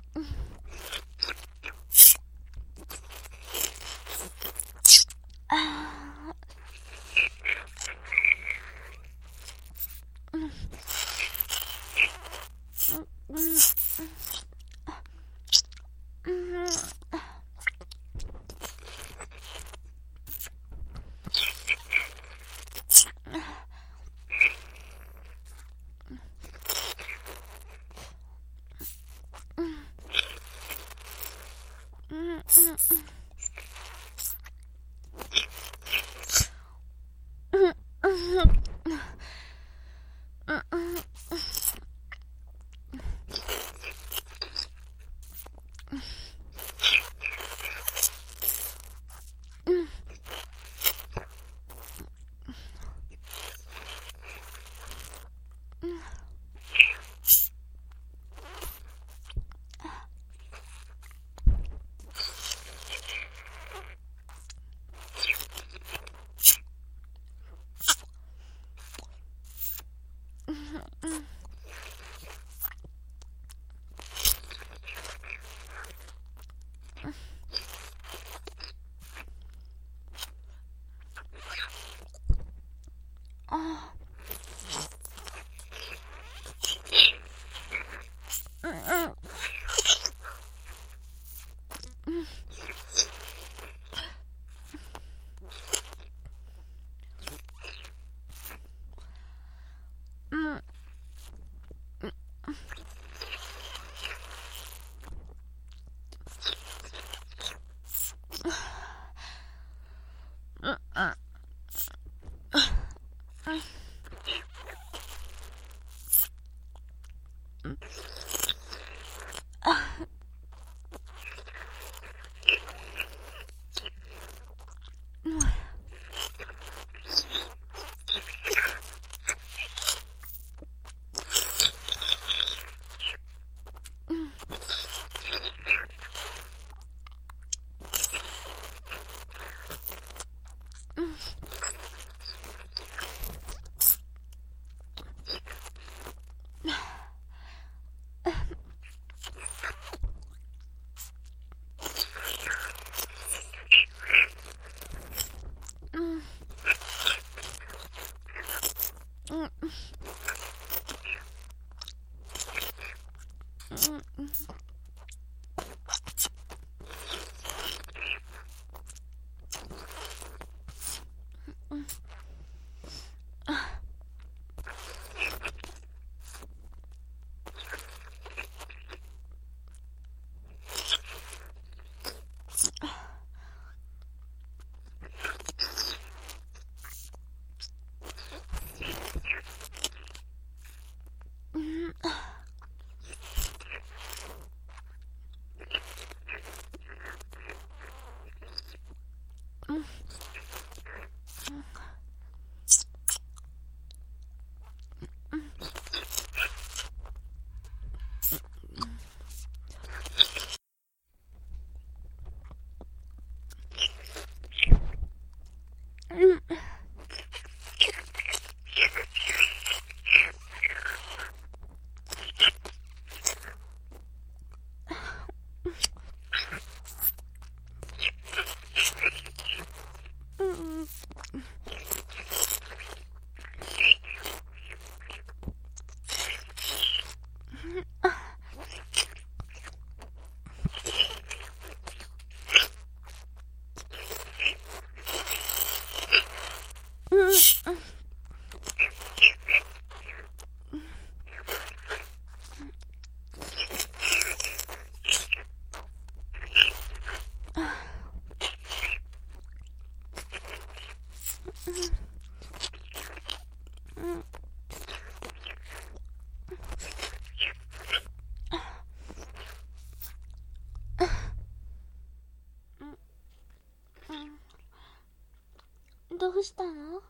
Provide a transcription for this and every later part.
どうしたの？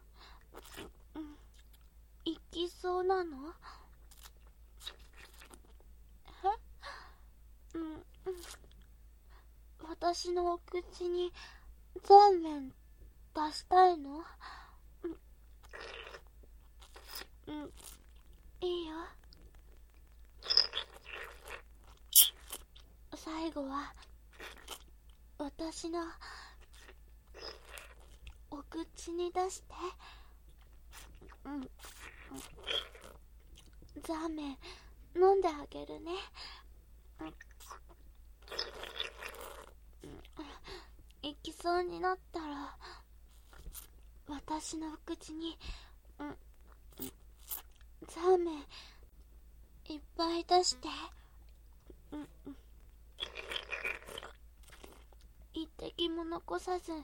行きそうなの？私のお口に残麺出したいの？いいよ。 最後は私のお口に出して。ザーメン飲んであげるね。行きそうになったら私の口にザーメンいっぱい出して。一滴も残さず。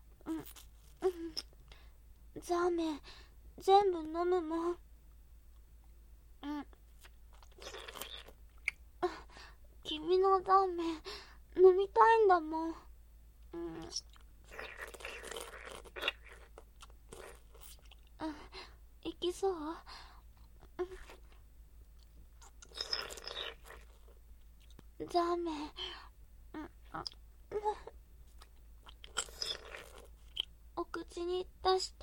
ザーメン全部飲むもん。君のザーメン飲みたいんだもん。いきそう？ザーメンお口に出して。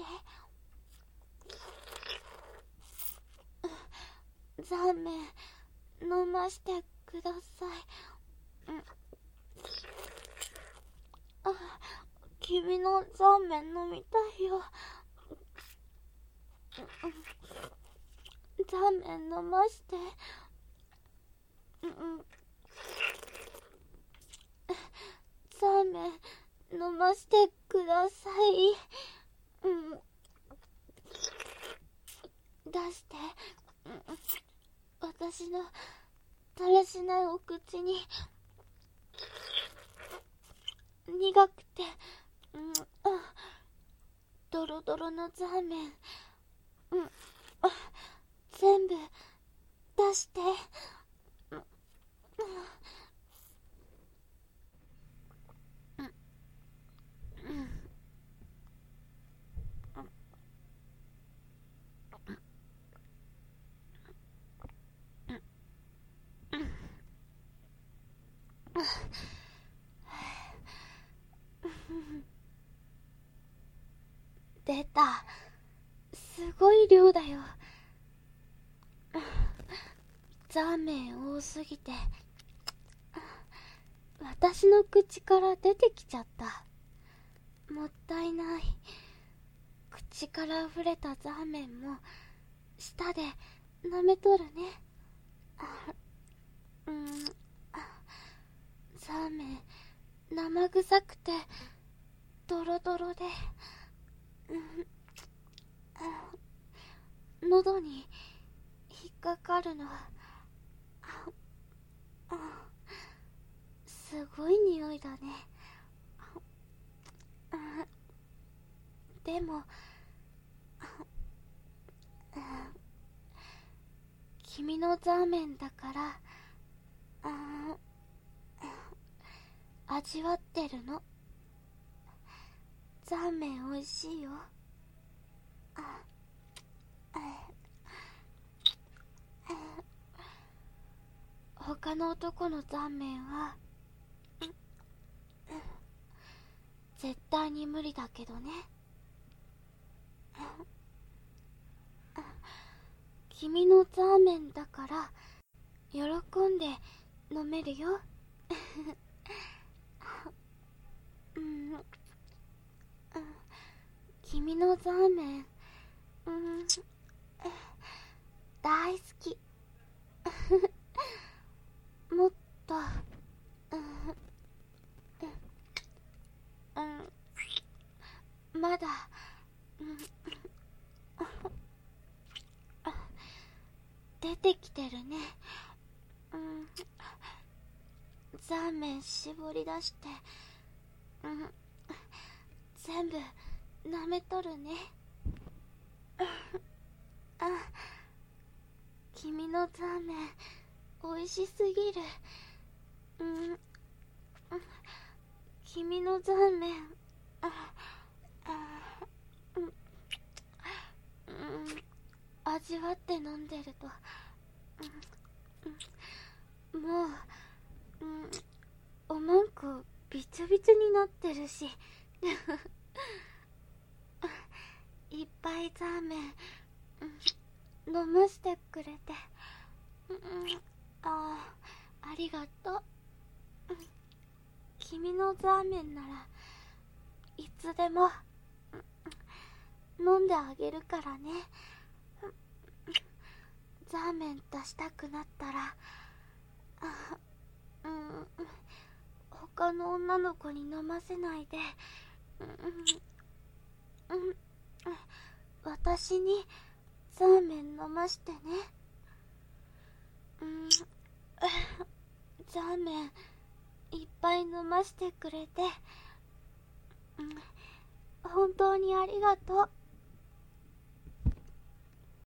ザーメン飲ましてください。君のザーメン飲みたいよ。ザーメン飲まして。ザーメン飲ましてください。出して。私のだらしないお口に。苦くてドロドロのザーメン全部出して。出た。すごい量だよ。ザーメン多すぎて私の口から出てきちゃった。もったいない。口から溢れたザーメンも舌で舐めとるね。ザーメン生臭くてドロドロで喉に引っかかるの。すごい匂いだね。でも君のザーメンだから味わってるの。ザーメンおいしいよ。他の男のザーメンは絶対に無理だけどね。君のザーメンだから喜んで飲めるよ。君のザーメン大好き。もっとまだ出てきてるね。ザーメン絞り出して全部舐めとるね。君のザーメンおいしすぎる。君のザーメン味わって飲んでるともうおまんこびちょびちょになってるしいっぱいザーメン飲ましてくれてありがとう。 君のザーメンならいつでも飲んであげるからね。ザーメン出したくなったら他の女の子に飲ませないで私にザーメン飲ましてね。ザーメンいっぱい飲ましてくれて本当にありがとう。